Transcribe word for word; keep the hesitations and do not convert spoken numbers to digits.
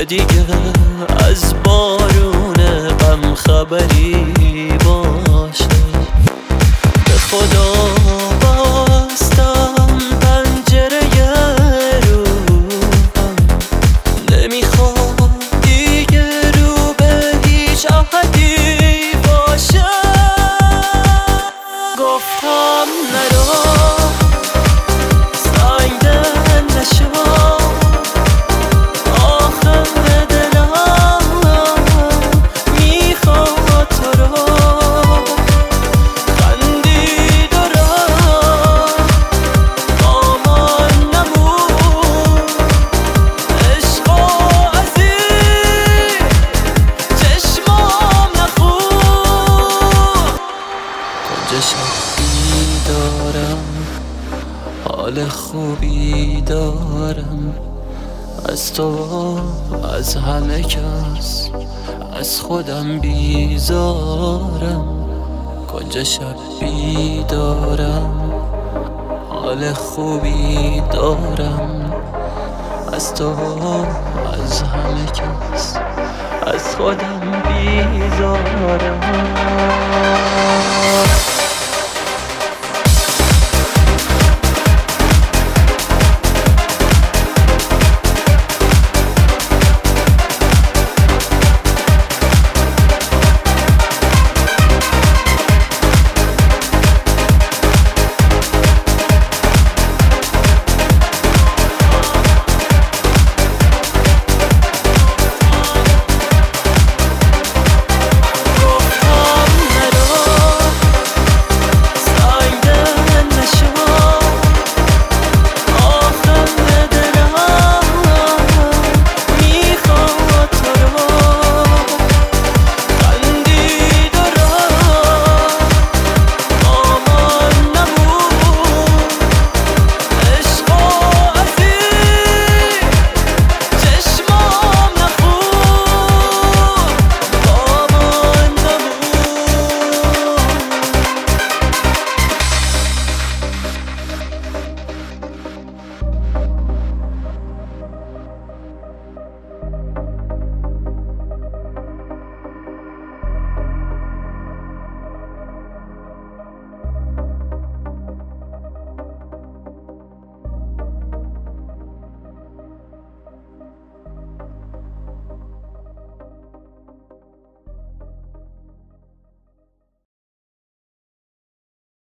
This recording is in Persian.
دیگه از بارون غم خبری باشه. به خدا بستم پنجره روحم، نمیخوام دیگه رو به هیچ احدی باشه. گفتم نرو سنگ دل نشو، دارم حال خوبی دارم، از تو از همه کس از خودم بیزارم. کنج شب بیدارم حال خوبی دارم، از تو از همه کس از خودم بیزارم.